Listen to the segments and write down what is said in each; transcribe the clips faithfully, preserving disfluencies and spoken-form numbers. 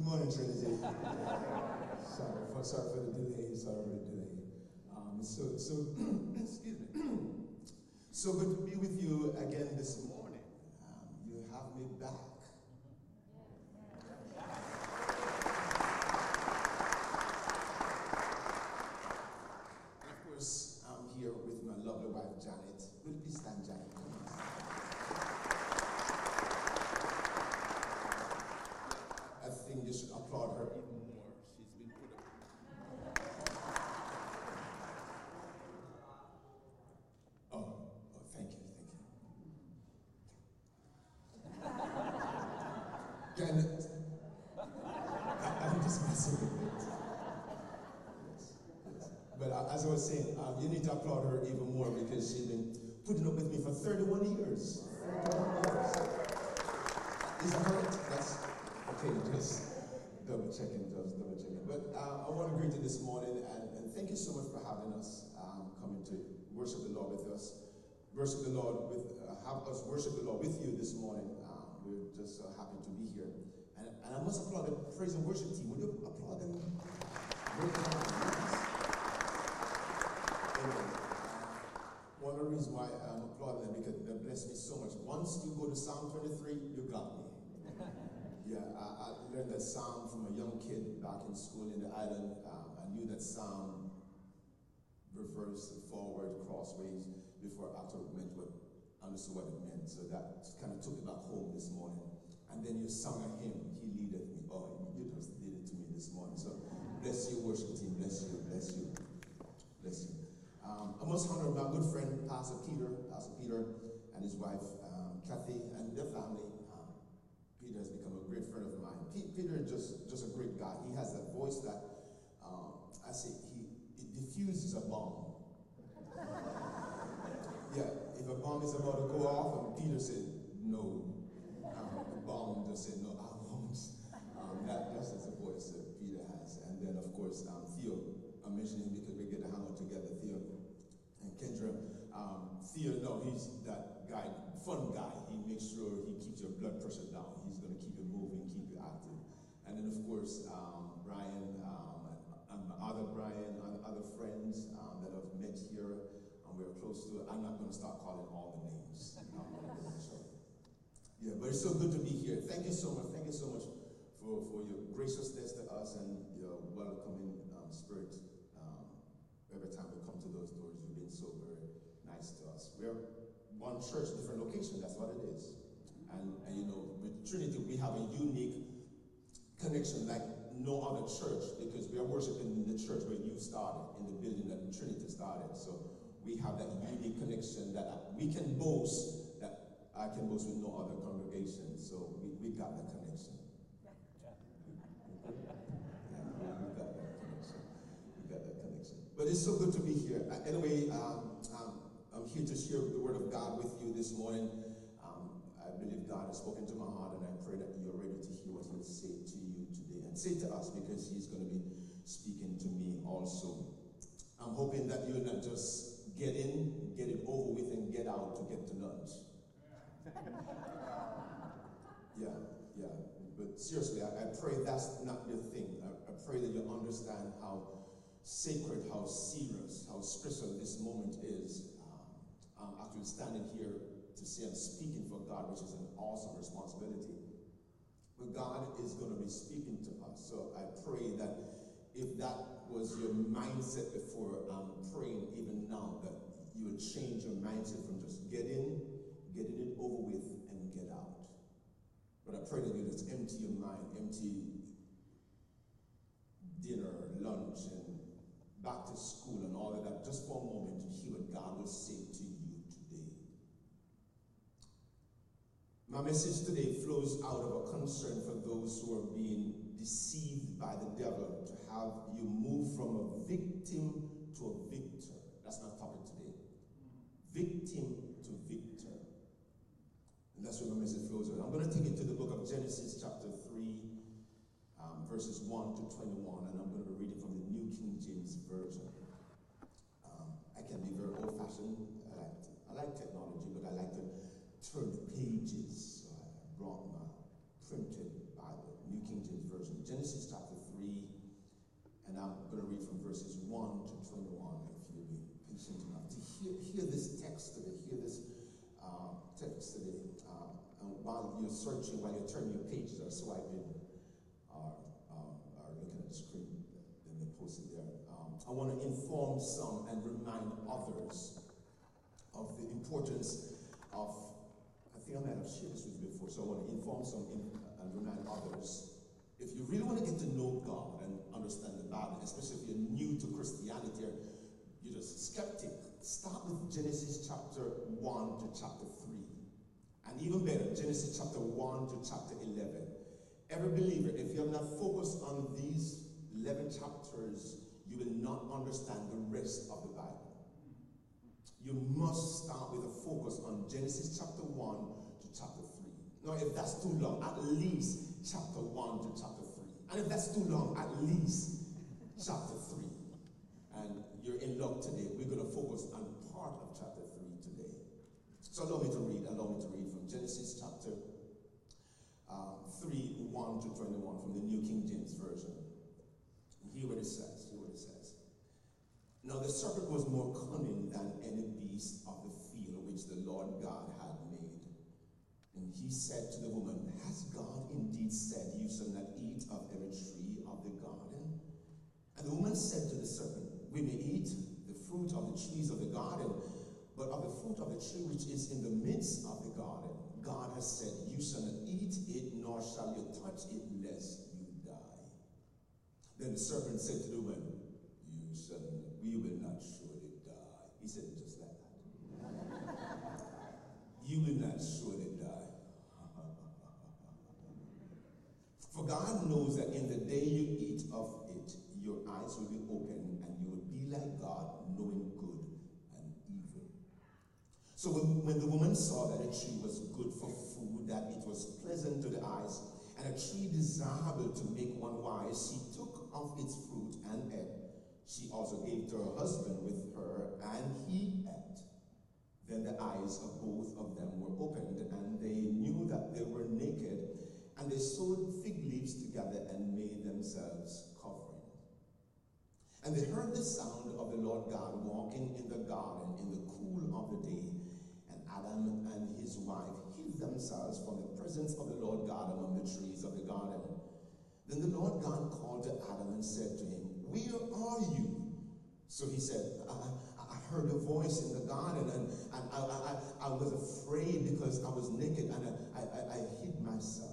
morning, Trinity. sorry, for, sorry for the delay. Sorry for the delay. Um, so, so excuse me. So good to be with you again this morning. Um, you have me back. And of course, I'm here with my lovely wife, Janet. Will you please stand, Janet? I think you should applaud her even more. She's been put up. Oh, oh, thank you, thank you. Janet, I, I'm just messing with it. Yes, yes. But uh, as I was saying, um, you need to applaud her even more because she's been putting up with me for thirty-one years. thirty-one years. Is that right? That's okay, just double checking, just double checking. But uh, I want to greet you this morning and, and thank you so much for having us, um, coming to worship the Lord with us. Worship the Lord with, uh, have us worship the Lord with you this morning. Um, we're just so happy to be here. And, and I must applaud the praise and worship team. Would you applaud them? Great job. Amen. One of the reasons why I'm applauding them because they bless me so much. Once you go to Psalm twenty-three, you got me. Yeah, I, I learned that psalm from a young kid back in school in the island. Um, I knew that psalm reverse, forward, crossways before I actually meant what understood what it meant. So that kind of took it back home this morning. And then you sung a hymn, He Leadeth Me. Oh, you just did it to me this morning. So bless you, worship team. Bless you, bless you, bless you. Um, I must honor my good friend, Pastor Peter, Pastor Peter and his wife, um, Kathy, and their family. Um, Peter has become a great friend of mine. P- Peter is just, just a great guy. He has that voice that, um, I say, he it diffuses a bomb. Yeah, if a bomb is about to go off, and Peter said, no. Um, the bomb just said, no, I won't. Um, that, that's just the voice that Peter has. And then, of course, um, Theo. I'm mentioning him because we get to hang out together, Theo and Kendra. Um, Theo, no, he's that guy, fun guy. He makes sure he keeps your blood pressure down. He's going to keep you moving, keep you active. And then, of course, um, Brian, um, and my other Brian, and other friends um, that I've met here, and we're close to. I'm not going to start calling all the names. Yeah, but it's so good to be here. Thank you so much. Thank you so much for, for your graciousness to us and your welcoming um, spirit. Um, every time we come to those doors, you've been so very nice to us. We're one church, different location. That's what it is. And, and you know, with Trinity, we have a unique connection like no other church because we are worshiping in the church where you started, in the building that Trinity started. So we have that unique connection that we can boast, that I can boast with no other congregation. So we, we got that connection. Yeah, we got that connection. We got that connection. But it's so good to be here. Uh, anyway, um, um, I'm here to share the word of God with you this morning. Um, I believe God has spoken to my heart, and I pray that you're ready to hear what He'll say to you today and say to us because He's going to be speaking to me also. I'm hoping that you'll not just get in, get it over with, and get out to get to lunch. Yeah, yeah. But seriously, I, I pray that's not your thing. I, I pray that you understand how sacred, how serious, how special this moment is. Um, I'm actually standing here to say I'm speaking for God, which is an awesome responsibility. But God is going to be speaking to us. So I pray that if that was your mindset before, I'm praying even now that you would change your mindset from just get in, getting it over with, and get out. But I pray that you just empty your mind, empty dinner, lunch, and back to school and all of that, just for a moment to hear what God will say to you today. My message today flows out of a concern for those who are being deceived by the devil to have you move from a victim to a victor. That's my topic today. Victim to victor. And that's where my message flows out. I'm going to take it to the book of Genesis chapter three, um, verses one to twenty-one, and I'm going to be reading from the New King James Version. Um, I can be very old-fashioned. I like, I like technology, but I like to turn the pages. So I brought my printed Bible, New King James Version. Genesis one to twenty-one, if you'll be patient enough to hear, hear this text today, hear this uh, text today. Uh, and while you're searching, while you're turning your pages or swiping, or, um, or looking at the screen, then they posted there. Um, I want to inform some and remind others of the importance of, I think I might have shared this with you before, so I want to inform some in, and remind others. If you really want to get to know God and understand the Bible, especially if you're new to Christianity or you're just a skeptic, start with Genesis chapter one to chapter three. And even better, Genesis chapter one to chapter eleven. Every believer, if you have not focused on these eleven chapters, you will not understand the rest of the Bible. You must start with a focus on Genesis chapter one to chapter three. Now, if that's too long, at least chapter one to chapter three. And if that's too long, at least chapter three. And you're in luck today. We're going to focus on part of chapter three today. So allow me to read, allow me to read from Genesis chapter uh, three, one to twenty-one from the New King James Version. And hear what it says, hear what it says. Now the serpent was more cunning than any beast of the field which the Lord God had made. And he said to the woman, has God indeed said, you shall not eat of every tree of the garden? And the woman said to the serpent, we may eat the fruit of the trees of the garden, but of the fruit of the tree which is in the midst of the garden, God has said, you shall not eat it, nor shall you touch it, lest you die. Then the serpent said to the woman, you shall not, we will not surely die. He said it just like that. You will not surely die. For God knows that in the day you eat of it, your eyes will be open, and you will be like God, knowing good and evil. So when, when the woman saw that a tree was good for food, that it was pleasant to the eyes, and a tree desirable to make one wise, she took of its fruit and ate. She also gave to her husband with her, and he ate. Then the eyes of both of them were opened, and they knew that they were naked, and they sewed fig leaves together and made themselves covering. And they heard the sound of the Lord God walking in the garden in the cool of the day, and Adam and his wife hid themselves from the presence of the Lord God among the trees of the garden. Then the Lord God called to Adam and said to him, where are you? So he said, I, I heard a voice in the garden, and, and I, I, I was afraid because I was naked, and I, I, I hid myself.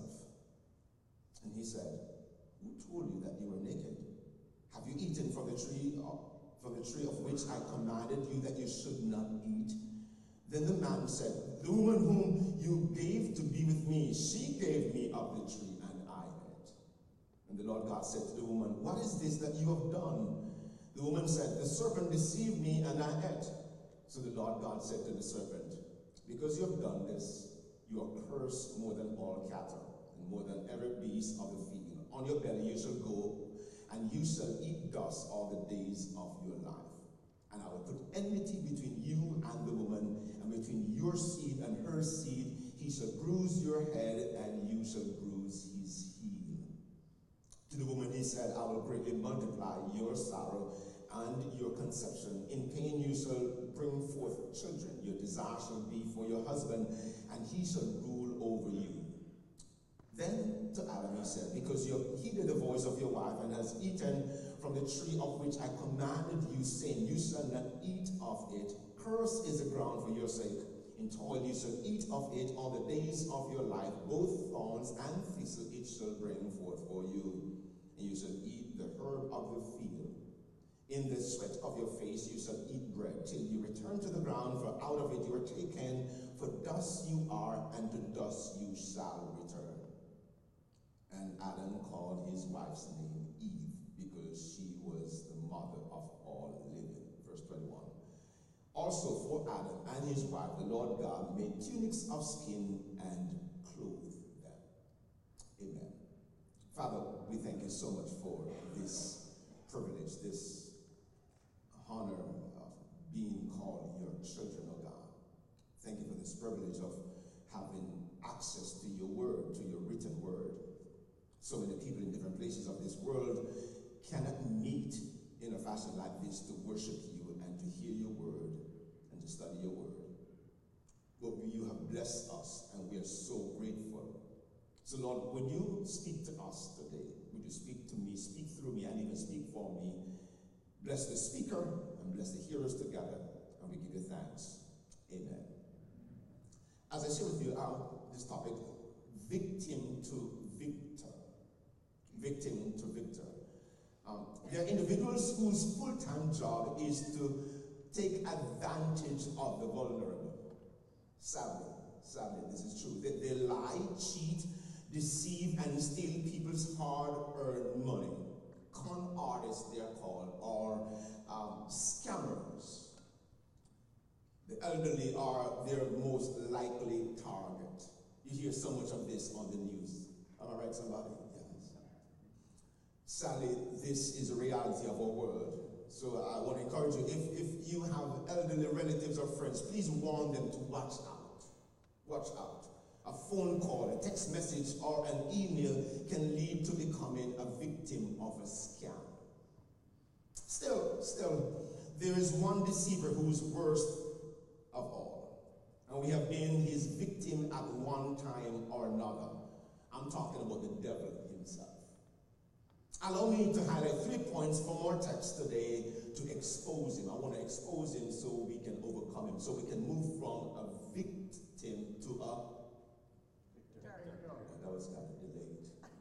And he said, who told you that you were naked? Have you eaten from the tree of, from the tree of which I commanded you that you should not eat? Then the man said, the woman whom you gave to be with me, she gave me of the tree, and I ate. And the Lord God said to the woman, what is this that you have done? The woman said, the serpent deceived me, and I ate. So the Lord God said to the serpent, because you have done this, you are cursed more than all cattle, and more than every beast of the field. On your belly you shall go, and you shall eat dust all the days of your life. And I will put enmity between you and the woman, and between your seed and her seed. He shall bruise your head, and you shall bruise his heel. To the woman he said, I will greatly multiply your sorrow and your conception. In pain you shall bring forth children. Your desire shall be for your husband, and he shall rule over you. Then to Adam he said, because you have heeded the voice of your wife, and has eaten from the tree of which I commanded you, saying, you shall not eat of it. Cursed is the ground for your sake. In toil you shall eat of it all the days of your life. Both thorns and thistle it shall bring forth for you. And you shall eat the herb of the field. In the sweat of your face you shall eat bread, till you return to the ground, for out of it you are taken. For dust you are, and to dust you shall return. And Adam called his wife's name Eve, because she was the mother of all living. Verse twenty-one. Also for Adam and his wife, the Lord God made tunics of skin and clothed them. Amen. Father, we thank you so much for this privilege, this honor of being called your children, oh God. Thank you for this privilege of having access to your word, to your written word. So many people in different places of this world cannot meet in a fashion like this to worship you and to hear your word and to study your word. But you have blessed us, and we are so grateful. So Lord, would you speak to us today? Would you speak to me, speak through me, and even speak for me? Bless the speaker and bless the hearers together, and we give you thanks. Amen. As I share with you um, this topic, victim to victor. Victim to victor. Um, there are individuals whose full-time job is to take advantage of the vulnerable. Sadly, sadly, this is true. They, they lie, cheat, deceive, and steal people's hard-earned money. Con artists, they are called, or um, scammers. The elderly are their most likely target. You hear so much of this on the news. Am I right, somebody? Yes. Sadly, this is a reality of our world. So I want to encourage you, if, if you have elderly relatives or friends, please warn them to watch out. Watch out. A phone call, a text message, or an email can lead to becoming a victim of a scam. Still, still, there is one deceiver who is worst of all. And we have been his victim at one time or another. I'm talking about the devil himself. Allow me to highlight three points from our text today to expose him. I want to expose him so we can overcome him, so we can move from a victim to a victor. Yeah, that was kind of delayed.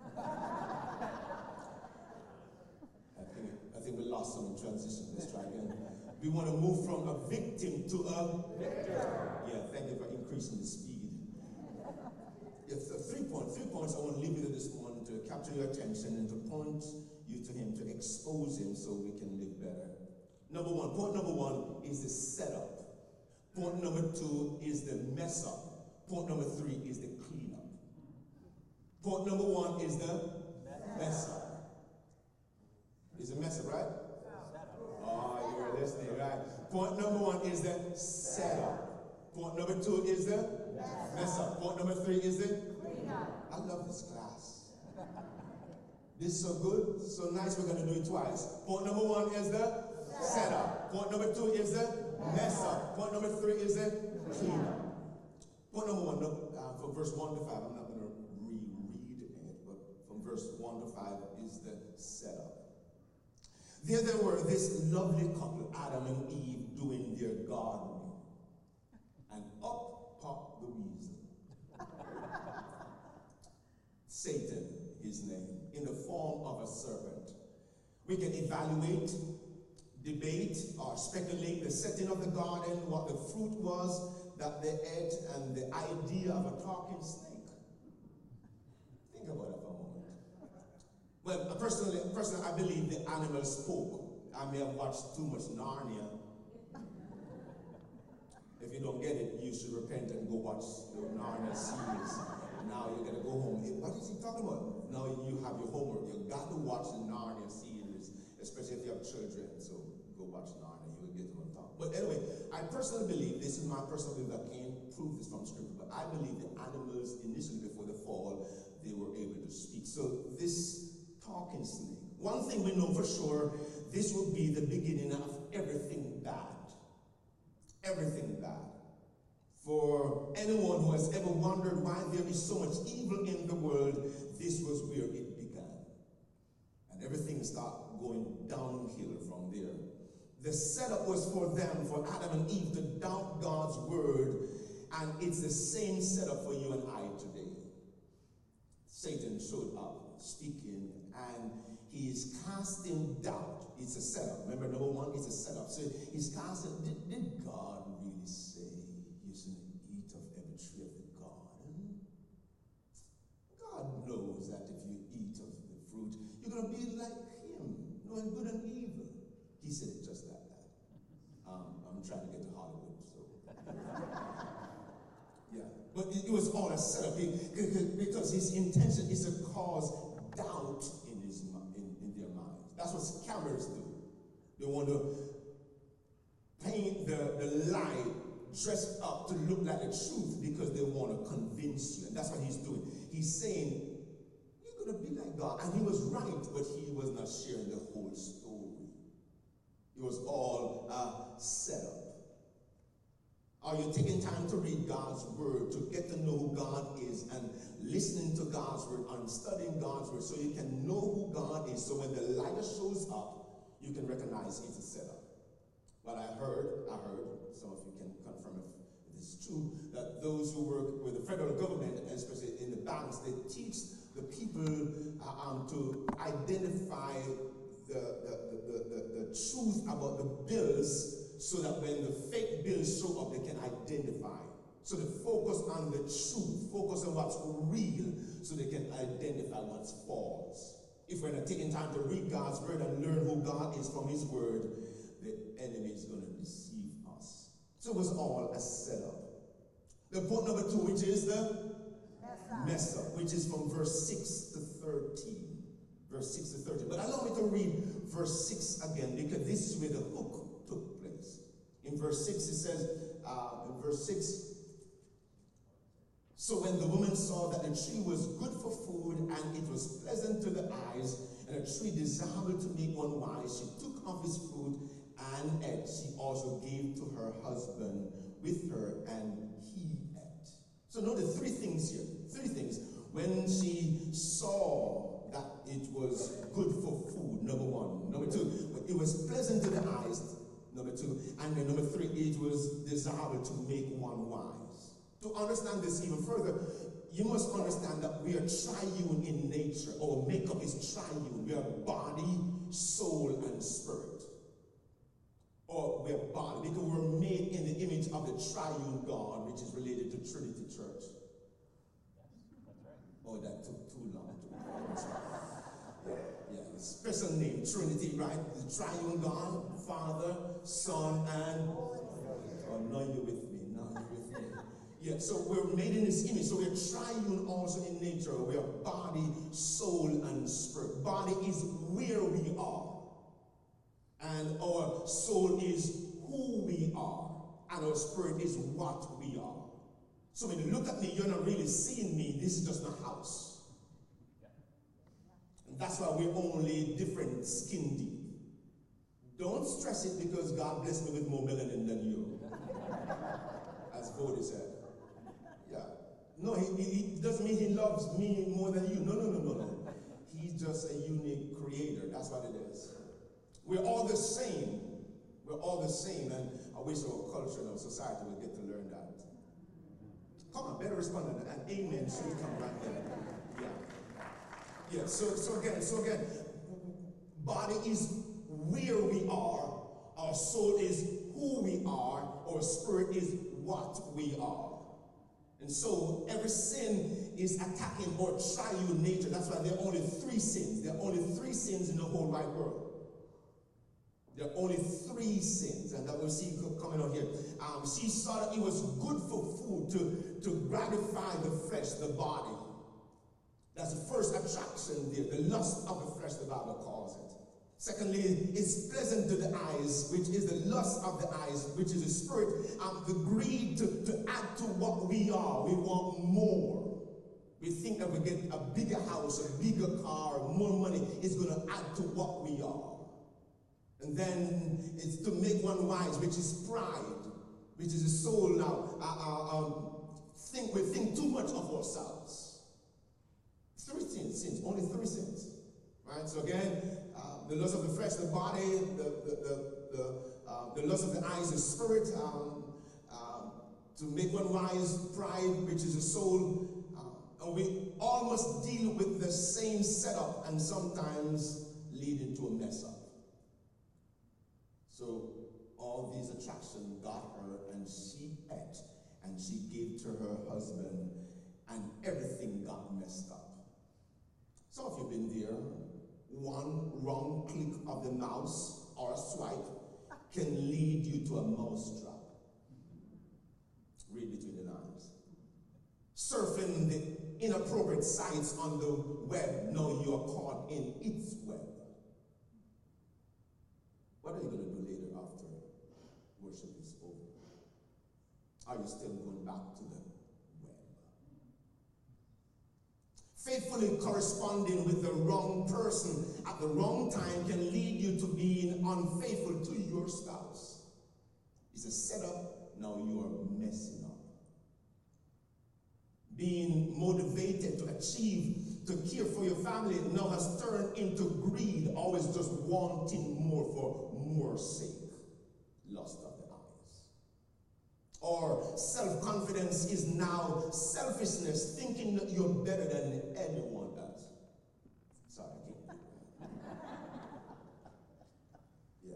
I think, I think we lost some in transition. Let's try again. We want to move from a victim to a victor. Yeah, thank you for increasing the speed. Yes, uh, three points. Three points I want to leave you this morning to capture your attention and to point you to him, to expose him so we can live better. Number one, point number one is the setup. Point number two is the mess up. Point number three is the cleanup. Point number one is the mess up. Is the mess up, right? Oh, you were listening, right? Point number one is the setup. Point number two is the mess up. Point number three is the cleanup. I love this class. This is so good, so nice, we're going to do it twice. Point number one is the setup. Point number two is the mess up. Point number three is the cleanup. Point number one, uh, from verse one to five, I'm not going to reread it, but from verse one to five is the setup. There they were, this lovely couple, Adam and Eve, doing their gardening. And up popped the weasel. Satan, his name, in the form of a serpent. We can evaluate, debate, or speculate the setting of the garden, what the fruit was that they ate, and the idea of a talking snake. Think about it for a moment. Well, personally, personally, I believe the animal spoke. I may have watched too much Narnia. If you don't get it, you should repent and go watch the Narnia series. Now you're going to go home. Hey, what is he talking about? Now you have your homework. You've got to watch the Narnia series, especially if you have children. So go watch Narnia. You will get them on top. But anyway, I personally believe, this is my personal belief, I can't prove this from scripture, but I believe the animals initially before the fall, they were able to speak. So this talking snake, one thing we know for sure, this will be the beginning of everything bad. Everything bad. For anyone who has ever wondered why there is so much evil in the world, this was where it began. And everything started going downhill from there. The setup was for them, for Adam and Eve, to doubt God's word, and it's the same setup for you and I today. Satan showed up speaking, and he is casting doubt. It's a setup. Remember, number one is a setup. So he's casting, did, did God really say you shouldn't eat of every tree of the garden? God knows that if you eat of the fruit, you're going to be like him, knowing good and evil. He said it just like that. Um, I'm trying to get to Hollywood, so. Yeah, but it, it was all a setup because his intention is to cause doubt in his in, in their minds. That's what scammers do. They want to paint the, the lie dressed up to look like the truth because they want to convince you. And that's what he's doing. He's saying, you're going to be like God. And he was right, but he was not sharing the whole story. It was all a setup. Are you taking time to read God's word, to get to know who God is, and listening to God's word and studying God's word so you can know who God is, so when the liar shows up, you can recognize it's a setup? What I heard, I heard, some of you can confirm if it is true, that those who work with the federal government, especially in the banks, they teach the people uh, um, to identify the, the, the, the, the truth about the bills, so that when the fake bills show up, they can identify. So they focus on the truth, focus on what's real, so they can identify what's false. If we're not taking time to read God's word and learn who God is from his word, the enemy is going to deceive us. So it was all a setup. The point number two, which is the mess up, mess up which is from verse six to thirteen. Verse six to thirteen. But allow me to read verse six again, because this is where the hook took place. In verse six, it says, uh, in verse six, so when the woman saw that the tree was good for food, and it was pleasant to the eyes, and a tree desirable to make one wise, she took of its fruit and ate. She also gave to her husband with her, and he ate. So notice three things here. Three things. When she saw that it was good for food, number one. Number two, it was pleasant to the eyes, number two. And then number three, it was desirable to make one wise. To understand this even further, you must understand that we are triune in nature. Our makeup is triune. We are body, soul, and spirit. Or we are body, because we're made in the image of the triune God, which is related to Trinity Church. That's right. Oh, that took too long to pronounce. Yeah, yeah. Special name, Trinity, right? The triune God, Father, Son, and oh, now you're with me. Now you're with me. Yeah, so we're made in his image. So we're triune also in nature. We are body, soul, and spirit. Body is where we are. And our soul is who we are. And our spirit is what we are. So when you look at me, you're not really seeing me. This is just my house. And that's why we're only different skin deep. Don't stress it because God blessed me with more melanin than you. As Bodhi said. Yeah. No, he, he, he doesn't mean he loves me more than you. No, no, no, no, no. He's just a unique creator. That's what it is. We're all the same. We're all the same. And I wish our culture and our society would get to learn that. Come on, better respond to that. And amen should come right there. Yeah. Yeah, so, so again, so again, body is where we are. Our soul is who we are. Our spirit is what we are. And so every sin is attacking our triune nature. That's why there are only three sins. There are only three sins in the whole wide world. There are only three sins, and that we'll see coming on here. Um, she saw that it was good for food to, to gratify the flesh, the body. That's the first attraction there, the lust of the flesh, the Bible calls it. Secondly, it's pleasant to the eyes, which is the lust of the eyes, which is the spirit, um, the greed to, to add to what we are. We want more. We think that we get a bigger house, a bigger car, more money is going to add to what we are. And then it's to make one wise, which is pride, which is the soul now. Uh, uh, um, think, we think too much of ourselves. Three sins, sins, only three sins. Right? So again, uh, the lust of the flesh, the body, the, the, the, the, uh, the lust of the eyes, the spirit, um, um, to make one wise, pride, which is the soul. Uh, and we all must deal with the same setup and sometimes lead into a mess up. So all these attractions got her, and she ate, and she gave to her husband, and everything got messed up. Some of you have been there. One wrong click of the mouse or a swipe can lead you to a mouse trap. Read between the lines. Surfing the inappropriate sites on the web, now you are caught in its web. What are you going to do later after worship is over? Are you still going back to the web? Faithfully corresponding with the wrong person at the wrong time can lead you to being unfaithful to It's a setup, now you are messing up. Being motivated to achieve, to care for your family now has turned into greed, always just wanting more for more sake. Lust of the eyes. Or self-confidence is now selfishness, thinking that you're better than anyone else. Sorry, I can't do that. Yeah.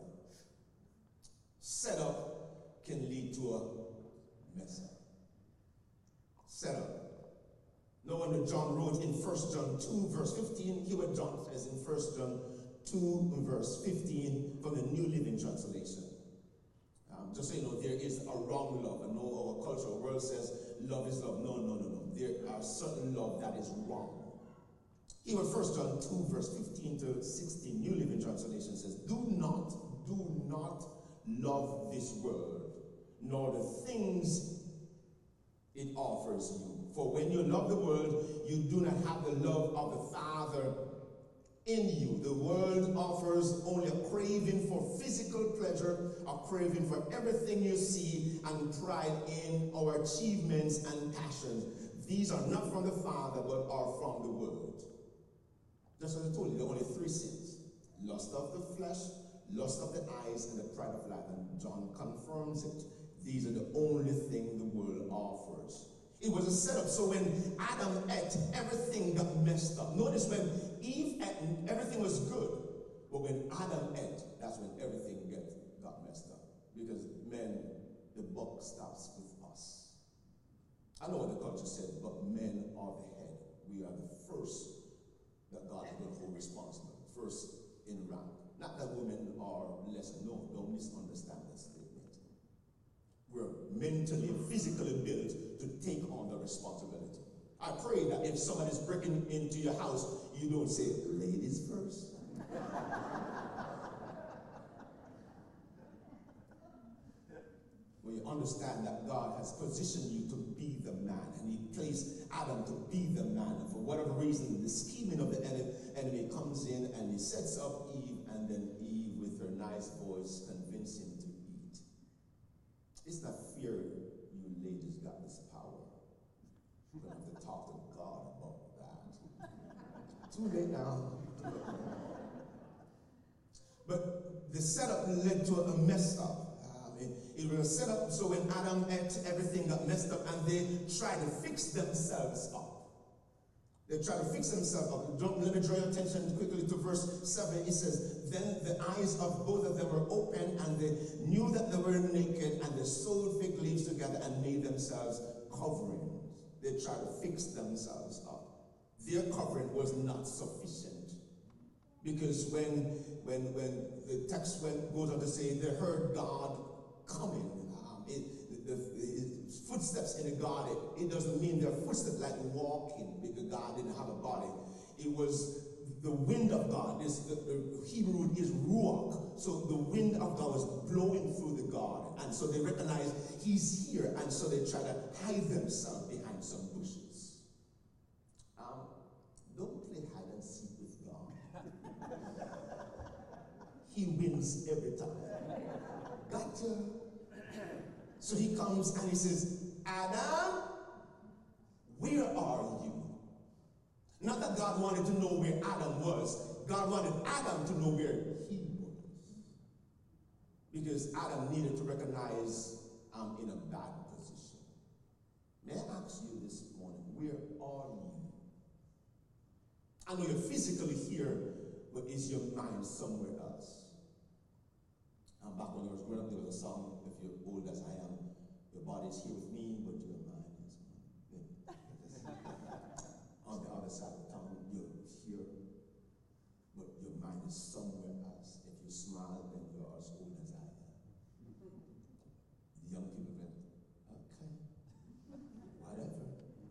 Setup can lead to a mess up. Setup. No wonder John wrote in First John two, verse fifteen, hear what John says in First John two, verse fifteen, from the New Living Translation. Um, just so you know, there is a wrong love. I know our culture, our world says love is love. No, no, no, no. There are certain love that is wrong. Here in First John two, verse fifteen to sixteen, New Living Translation says, do not, do not love this world, nor the things it offers you. For when you love the world, you do not have the love of the Father in you. The world offers only a craving for physical pleasure, a craving for everything you see, and pride in our achievements and passions. These are not from the Father, but are from the world. Just as I told you, there are only three sins. Lust of the flesh, lust of the eyes, and the pride of life. And John confirms it. These are the only thing the world offers. It was a setup. So when Adam ate, everything got messed up. Notice when Eve ate, everything was good. But when Adam ate, that's when everything get, got messed up. Because men, the buck stops with us. I know what the culture said, but men are the head. We are the first that God is going to hold responsible. First in rank. Not that women are lesser. No, don't misunderstand that statement. We're mentally and physically built to take on the responsibility. I pray that if somebody's breaking into your house, you don't say, ladies first. When you understand that God has positioned you to be the man, and he placed Adam to be the man, and for whatever reason, the scheming of the enemy comes in and he sets up Eve, and then Eve, with her nice voice, convinces him to eat. It's not fear you ladies got this power. We're going to have to talk to God about that. Too late now. But the setup led to a mess up. Um, it, it was set up so when Adam ate, everything got messed up, and they tried to fix themselves up. They tried to fix themselves up. Don't, let me draw your attention quickly to verse seven. It says, then the eyes of both of them were open, and they knew that they were naked, and they sewed fig leaves together and made themselves coverings. They tried to fix themselves up. Their covering was not sufficient. Because when, when, when the text went, goes on to say they heard God coming, um, it, the, the, the footsteps in the garden, it doesn't mean their footsteps like walking, because God didn't have a body. It was the wind of God. This, the, the Hebrew is ruach. So the wind of God was blowing through the garden. And so they recognized he's here. And so they try to hide themselves behind some bushes. Um, don't play hide and seek with God. He wins every time. Gotcha. So he comes and he says, Adam, where are you? Not that God wanted to know where Adam was. God wanted Adam to know where he was. Because Adam needed to recognize I'm in a bad position. May I ask you this morning, where are you? I know you're physically here, but is your mind somewhere else? And back when I was growing up, there was a song, if you're old as I am, your body is here with me, but your mind is on the other side of town. You're here, but your mind is somewhere else. If you smile, then you're as old as I am. The young people went, okay, whatever.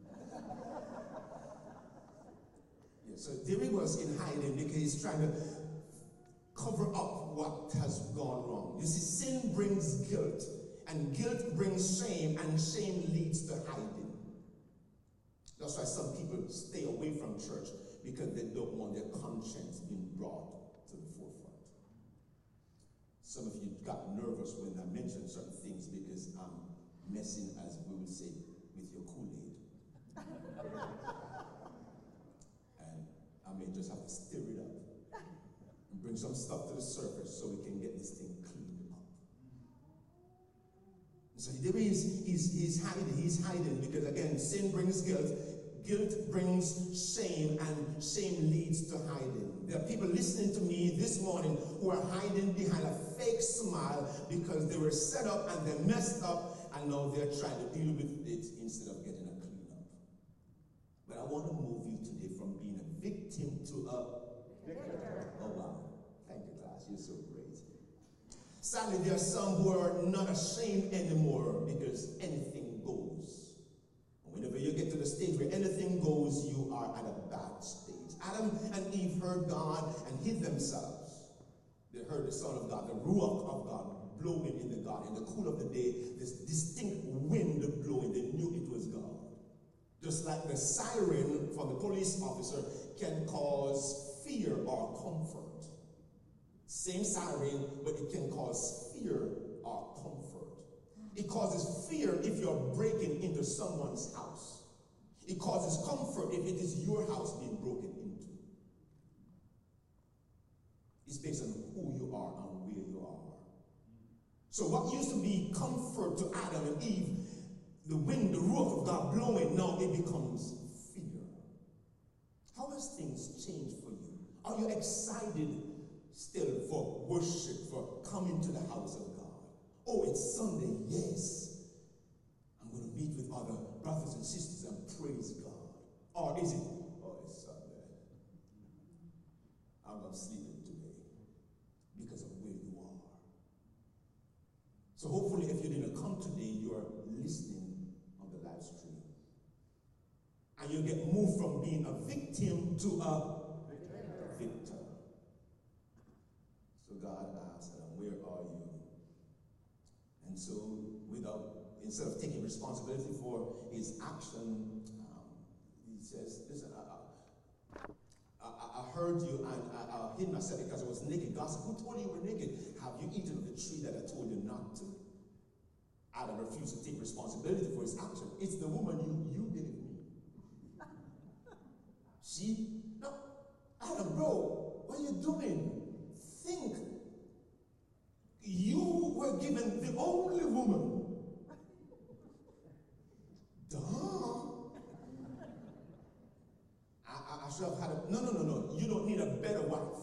Yeah, so there he was in hiding because he's trying to cover up what has gone wrong. You see, sin brings guilt, and guilt brings shame, and shame leads to hiding. That's why some people stay away from church, because they don't want their conscience being brought to the forefront. Some of you got nervous when I mentioned certain things because I'm messing, as we would say, with your Kool-Aid. And I may just have to stir it up and bring some stuff to the surface so we can get this thing cleaned up. And so there is, he's, he's hiding, he's hiding because again, sin brings guilt. Guilt brings shame, and shame leads to hiding. There are people listening to me this morning who are hiding behind a fake smile because they were set up and they messed up, and now they're trying to deal with it instead of getting a clean up. But I want to move you today from being a victim to a victor. Oh wow. Thank you, class. You're so great. Sadly, there are some who are not ashamed anymore because anything goes. Whenever you get to the stage where anything goes, you are at a bad stage. Adam and Eve heard God and hid themselves. They heard the Son of God, the Ruach of God, blowing in the garden. In the cool of the day, this distinct wind blowing. They knew it was God. Just like the siren from the police officer can cause fear or comfort. Same siren, but it can cause fear or comfort. It causes fear if you're breaking into someone's house. It causes comfort if it is your house being broken into. It's based on who you are and where you are. So what used to be comfort to Adam and Eve, the wind, the ruach of God blowing, now it becomes fear. How has things changed for you? Are you excited still for worship, for coming to the house of God? Oh, it's Sunday, yes. I'm going to meet with other brothers and sisters and praise God. Or is it, oh, it's Sunday. I'm not sleeping today because of where you are. So hopefully if you didn't come today, you are listening on the live stream. And you get moved from being a victim to a victor. So God asked them, where are you? And so, without, instead of taking responsibility for his action, um, he says, listen, I, I, I heard you and I, I hid myself because I was naked. God said, who told you you were naked? Have you eaten of the tree that I told you not to? Adam refused to take responsibility for his action. It's the woman you, you gave me. She, no, Adam, bro, what are you doing? Think. You were given the only woman. Duh. I, I, I should have had a, no, no, no, no. You don't need a better wife.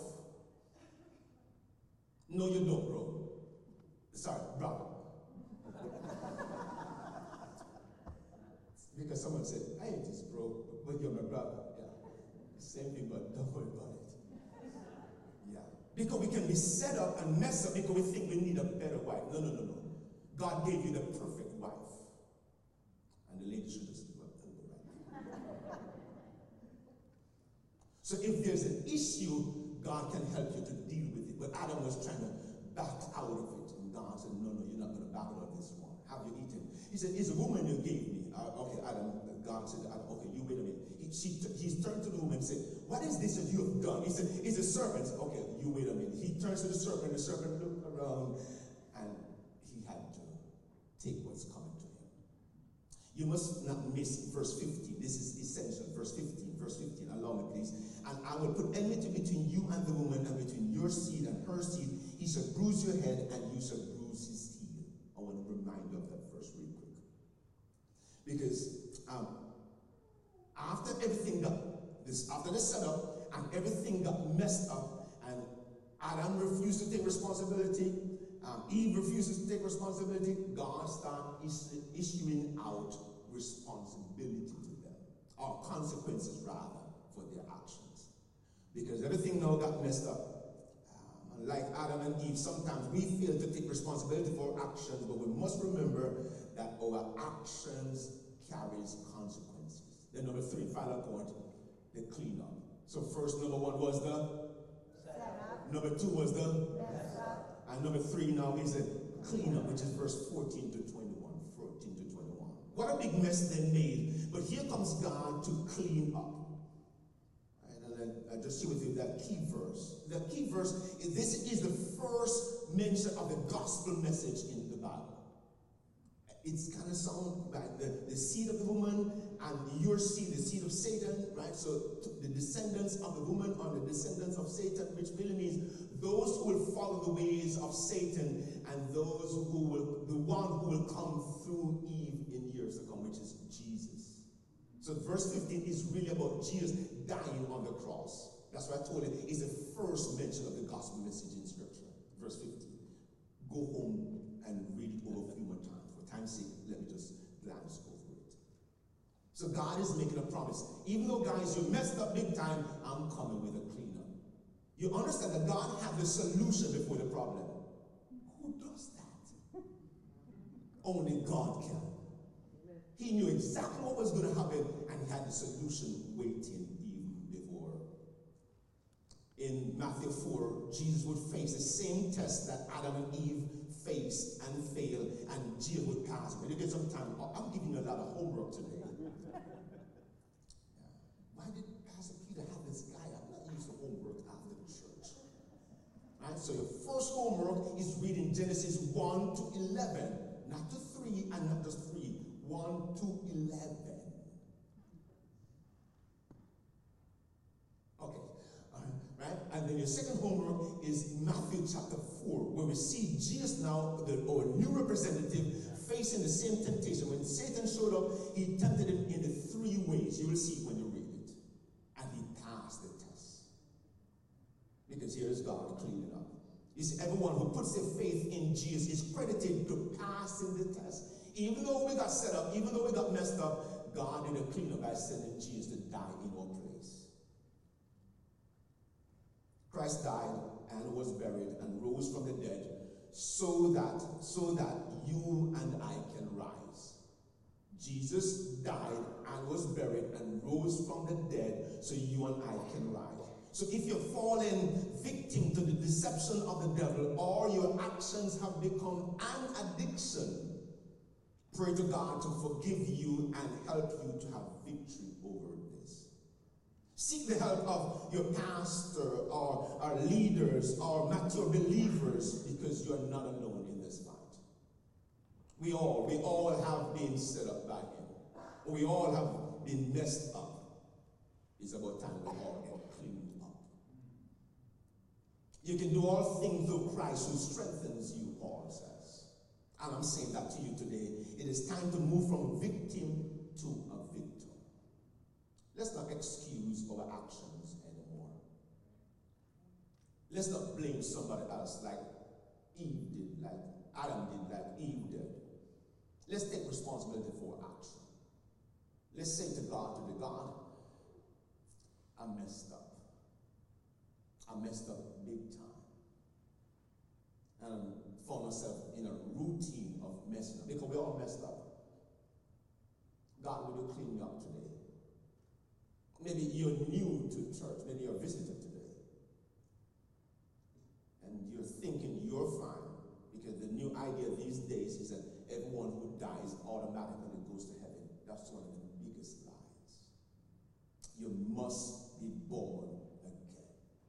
No, you don't, bro. Sorry, brother. Because someone said, I ain't this, bro, but you're my brother. Yeah. Same thing, but don't worry about it. Yeah. Because we can be set up and mess up because we think we need a better wife. No, no, no, no. God gave you the perfect wife. And the lady should just go right. So if there's an issue, God can help you to deal with it. But Adam was trying to back out of it. And God said, no, no, you're not going to back out of this one. Have you eaten? He said, it's a woman you gave me. Uh, okay, Adam, God said, Adam, okay, you wait a minute. He, she, he's turned to the woman and said, what is this that you have done? He said, it's a serpent. Okay, you wait a minute. He turns to the serpent. The serpent looked around and he had to take what's coming to him. You must not miss verse fifteen. This is essential. Verse fifteen. Verse fifteen. Allow me, please. And I will put enmity between you and the woman, and between your seed and her seed. He shall bruise your head, and you shall bruise his heel. I want to remind you of that verse real quick. Because um, after everything got this, after the setup, and everything got messed up, and Adam refused to take responsibility, um, Eve refuses to take responsibility, God started issu issuing out responsibility to them, or consequences rather, for their actions. Because everything now got messed up. Um, like Adam and Eve, sometimes we fail to take responsibility for our actions, but we must remember that our actions carries consequences. Then number three, final point, the cleanup. So first, number one was the setup. Number two was the setup. And number three now is the cleanup, which is verse fourteen to twenty-one. fourteen to twenty-one. What a big mess they made. But here comes God to clean up. And I'll just share with you that key verse. The key verse verse, this is the first mention of the gospel message in the Bible. It's kind of sound like the, the seed of the woman and your seed, the seed of Satan, right? So the descendants of the woman are the descendants of Satan, which really means those who will follow the ways of Satan and those who will, the one who will come through Eve in years to come, which is Jesus. So verse fifteen is really about Jesus dying on the cross. That's why I told you it's the first mention of the gospel message in Scripture. Verse fifteen. Go home and read it over a few more times. For time's sake, let me just glance over it. So God is making a promise. Even though, guys, you messed up big time, I'm coming with a cleanup. You understand that God had the solution before the problem. Who does that? Only God can. He knew exactly what was going to happen, and he had the solution waiting even before. In Matthew four, Jesus would face the same test that Adam and Eve faced and failed, and Jesus would pass. When you get some time, I'm giving you a lot of homework today. Yeah. Why did Pastor Peter have this guy? I'm not used to homework after the church. Right? So your first homework is reading Genesis one to eleven, not to three and not just three, one to eleven. Okay, all right, right? And then your second homework is Matthew chapter four, where we see Jesus now, the, our new representative, facing the same temptation. When Satan showed up, he tempted him in the three ways. You will see it when you read it. And he passed the test. Because here is God cleaning up. You see, everyone who puts their faith in Jesus is credited to passing the test. Even though we got set up, even though we got messed up, God did a cleanup by sending Jesus to die in our place. Christ died and was buried and rose from the dead so that, so that you and I can rise. Jesus died and was buried and rose from the dead so you and I can rise. So if you're fallen victim to the deception of the devil, or your actions have become an addiction, pray to God to forgive you and help you to have victory over this. Seek the help of your pastor or our leaders or mature believers, because you're not alone in this fight. We all, we all have been set up by him. We all have been messed up. It's about time we all get cleaned up. You can do all things through Christ who strengthens you, Paul says. And I'm saying that to you today. It is time to move from victim to a victor. Let's not excuse our actions anymore. Let's not blame somebody else like Eve did, like Adam did, like Eve did. Let's take responsibility for our action. Let's say to God today, God, I messed up. I messed up big time. And found myself in a routine of messing up, because we all messed up. God, will you clean me up today? Maybe you're new to church, maybe you're a visitor today, and you're thinking you're fine, because the new idea these days is that everyone who dies automatically goes to heaven. That's one of the biggest lies. You must be born again.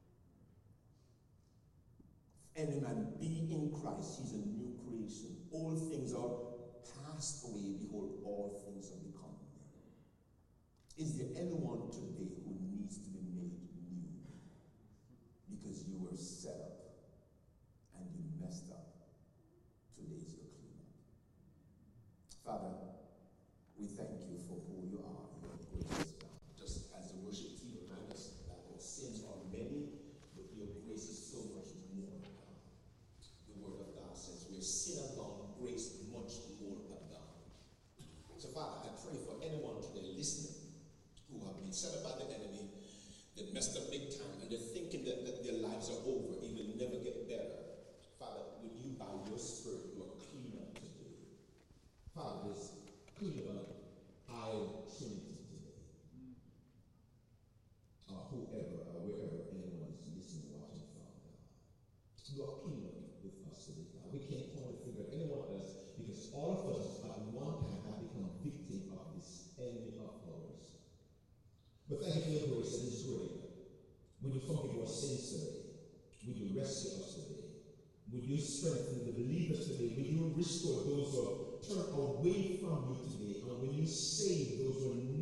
If any man be in Christ, he's a new creation. All things are passed away. Behold, all things are become new. Is there anyone today who needs to be made new? Because you were set up and you messed up. Today is your cleanup. Father, we thank you for who you are, your grace. Just as the worship team reminded us that our sins are many, but your grace is so much more. The word of God says we're sin abound, grace much more abound. So Father, I pray for anyone today listening who have been set up by the enemy, they messed up big time, and they're thinking that, that their lives are over, it will never get better. Father, would you, by your spirit, you are clean up today. Father, this clean up aisle Trinity today. Or whoever, or wherever anyone is listening, watching from, God. You are clean up with us today, God. We can't point a finger at anyone else, because all of us at one time have become victim of this enemy of ours. But thank you for your grace, and it's great. When you forgive our sins today, will you strengthen the believers today, will you restore those who have turned away from you today, and will you save those who are